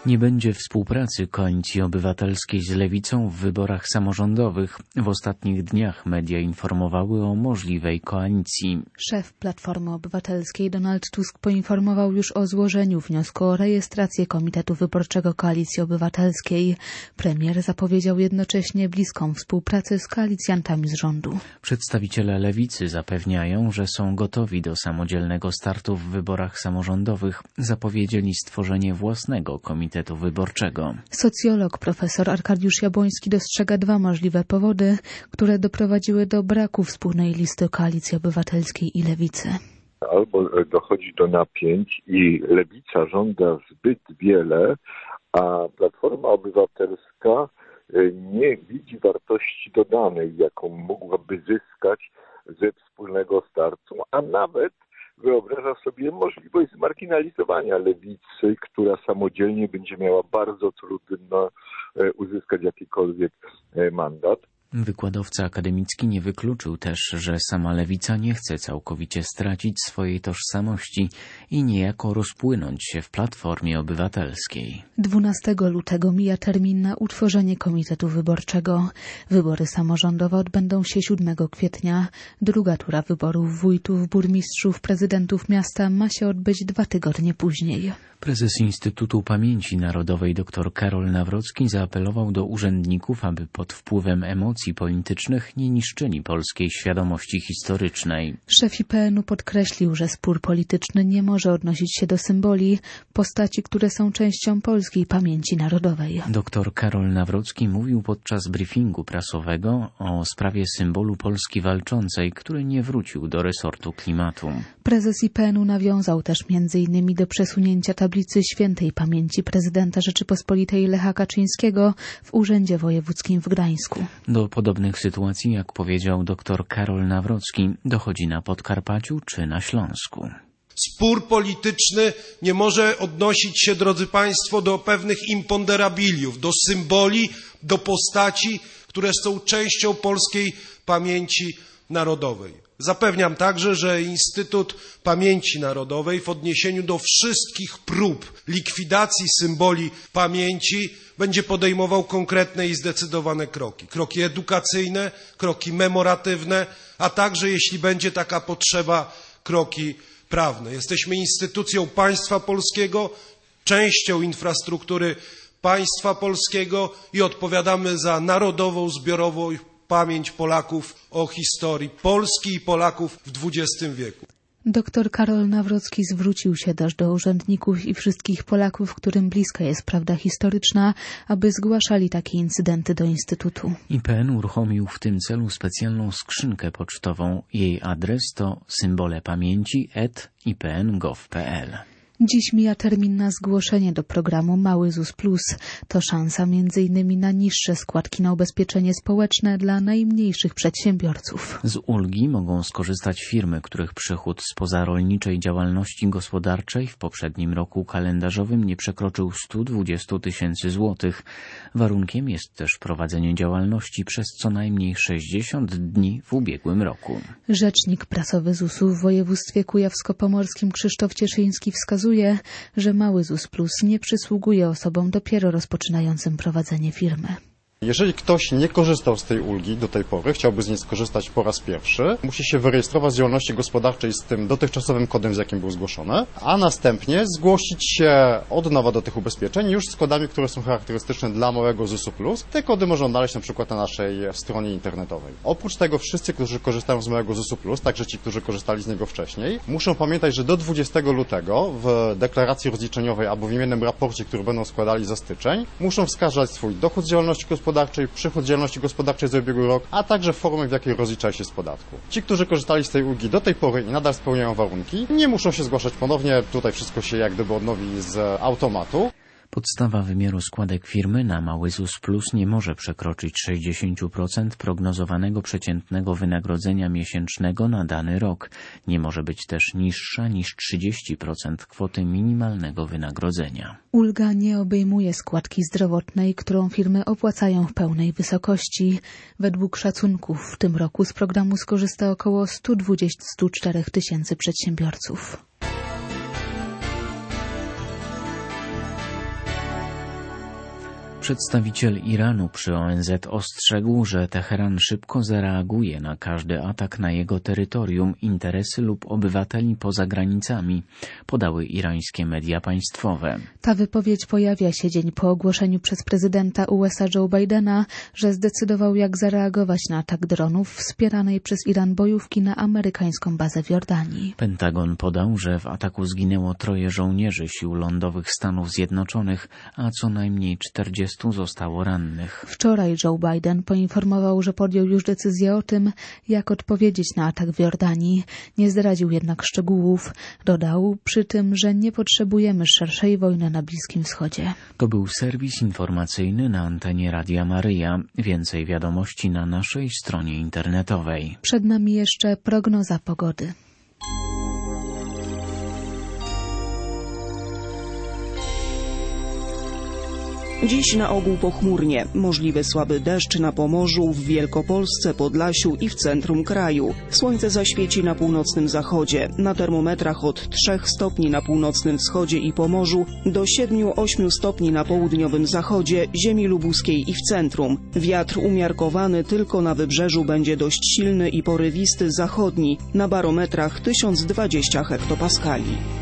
Nie będzie współpracy Koalicji Obywatelskiej z Lewicą w wyborach samorządowych. W ostatnich dniach media informowały o możliwej koalicji. Szef Platformy Obywatelskiej Donald Tusk poinformował już o złożeniu wniosku o rejestrację Komitetu Wyborczego Koalicji Obywatelskiej. Premier zapowiedział jednocześnie bliską współpracę z koalicjantami z rządu. Przedstawiciele Lewicy zapewniają, że są gotowi do samodzielnego startu w wyborach samorządowych. Zapowiedzieli stworzenie własnego komitetu wyborczego. Socjolog profesor Arkadiusz Jabłoński dostrzega dwa możliwe powody, które doprowadziły do braku wspólnej listy Koalicji Obywatelskiej i Lewicy. Albo dochodzi do napięć i Lewica żąda zbyt wiele, a Platforma Obywatelska nie widzi wartości dodanej, jaką mogłaby zyskać ze wspólnego startu, a nawet wyobraża sobie możliwość zmarginalizowania Lewicy, która samodzielnie będzie miała bardzo trudno uzyskać jakikolwiek mandat. Wykładowca akademicki nie wykluczył też, że sama Lewica nie chce całkowicie stracić swojej tożsamości i niejako rozpłynąć się w Platformie Obywatelskiej. 12 lutego mija termin na utworzenie Komitetu Wyborczego. Wybory samorządowe odbędą się 7 kwietnia. Druga tura wyborów wójtów, burmistrzów, prezydentów miasta ma się odbyć 2 tygodnie później. Prezes Instytutu Pamięci Narodowej dr Karol Nawrocki zaapelował do urzędników, aby pod wpływem emocji politycznych nie niszczyli polskiej świadomości historycznej. Szef IPN-u podkreślił, że spór polityczny nie może odnosić się do symboli, postaci, które są częścią polskiej pamięci narodowej. Dr Karol Nawrocki mówił podczas briefingu prasowego o sprawie symbolu Polski Walczącej, który nie wrócił do resortu klimatu. Prezes IPN-u nawiązał też m.in. do przesunięcia tablicy świętej pamięci prezydenta Rzeczypospolitej Lecha Kaczyńskiego w Urzędzie Wojewódzkim w Gdańsku. Do podobnych sytuacji, jak powiedział dr Karol Nawrocki, dochodzi na Podkarpaciu czy na Śląsku. Spór polityczny nie może odnosić się, drodzy Państwo, do pewnych imponderabiliów, do symboli, do postaci, które są częścią polskiej pamięci narodowej. Zapewniam także, że Instytut Pamięci Narodowej w odniesieniu do wszystkich prób likwidacji symboli pamięci będzie podejmował konkretne i zdecydowane kroki. Kroki edukacyjne, kroki memoratywne, a także, jeśli będzie taka potrzeba, kroki prawne. Jesteśmy instytucją państwa polskiego, częścią infrastruktury państwa polskiego i odpowiadamy za narodową, zbiorową pamięć Polaków o historii Polski i Polaków w XX wieku. Dr Karol Nawrocki zwrócił się też do urzędników i wszystkich Polaków, którym bliska jest prawda historyczna, aby zgłaszali takie incydenty do Instytutu. IPN uruchomił w tym celu specjalną skrzynkę pocztową. Jej adres to symbole-pamięci@ipn.gov.pl. Dziś mija termin na zgłoszenie do programu Mały ZUS Plus. To szansa m.in. na niższe składki na ubezpieczenie społeczne dla najmniejszych przedsiębiorców. Z ulgi mogą skorzystać firmy, których przychód z pozarolniczej działalności gospodarczej w poprzednim roku kalendarzowym nie przekroczył 120 tysięcy złotych. Warunkiem jest też prowadzenie działalności przez co najmniej 60 dni w ubiegłym roku. Rzecznik prasowy ZUS-u w województwie kujawsko-pomorskim Krzysztof Cieszyński wskazuje, że Mały ZUS Plus nie przysługuje osobom dopiero rozpoczynającym prowadzenie firmy. Jeżeli ktoś nie korzystał z tej ulgi do tej pory, chciałby z niej skorzystać po raz pierwszy, musi się wyrejestrować z działalności gospodarczej z tym dotychczasowym kodem, z jakim był zgłoszony, a następnie zgłosić się od nowa do tych ubezpieczeń już z kodami, które są charakterystyczne dla Małego ZUS-u Plus. Te kody można znaleźć na przykład na naszej stronie internetowej. Oprócz tego wszyscy, którzy korzystają z Małego ZUS-u Plus, także ci, którzy korzystali z niego wcześniej, muszą pamiętać, że do 20 lutego w deklaracji rozliczeniowej albo w imiennym raporcie, który będą składali za styczeń, muszą wskazać swój dochód z działalności gospodarczej, przychód z działalności gospodarczej za ubiegły rok, a także formę, w jakiej rozlicza się z podatku. Ci, którzy korzystali z tej ulgi do tej pory i nadal spełniają warunki, nie muszą się zgłaszać ponownie. Tutaj wszystko się jak gdyby odnowi z automatu. Podstawa wymiaru składek firmy na Mały ZUS Plus nie może przekroczyć 60% prognozowanego przeciętnego wynagrodzenia miesięcznego na dany rok. Nie może być też niższa niż 30% kwoty minimalnego wynagrodzenia. Ulga nie obejmuje składki zdrowotnej, którą firmy opłacają w pełnej wysokości. Według szacunków w tym roku z programu skorzysta około 124 tysięcy przedsiębiorców. Przedstawiciel Iranu przy ONZ ostrzegł, że Teheran szybko zareaguje na każdy atak na jego terytorium, interesy lub obywateli poza granicami, podały irańskie media państwowe. Ta wypowiedź pojawia się dzień po ogłoszeniu przez prezydenta USA Joe Bidena, że zdecydował, jak zareagować na atak dronów wspieranej przez Iran bojówki na amerykańską bazę w Jordanii. Pentagon podał, że w ataku zginęło 3 żołnierzy sił lądowych Stanów Zjednoczonych, a co najmniej 40 zostało rannych. Wczoraj Joe Biden poinformował, że podjął już decyzję o tym, jak odpowiedzieć na atak w Jordanii. Nie zdradził jednak szczegółów. Dodał przy tym, że nie potrzebujemy szerszej wojny na Bliskim Wschodzie. To był serwis informacyjny na antenie Radia Maryja. Więcej wiadomości na naszej stronie internetowej. Przed nami jeszcze prognoza pogody. Dziś na ogół pochmurnie, możliwy słaby deszcz na Pomorzu, w Wielkopolsce, Podlasiu i w centrum kraju. Słońce zaświeci na północnym zachodzie, na termometrach od 3 stopni na północnym wschodzie i Pomorzu do 7-8 stopni na południowym zachodzie, ziemi lubuskiej i w centrum. Wiatr umiarkowany tylko na wybrzeżu będzie dość silny i porywisty zachodni, na barometrach 1020 hektopaskali.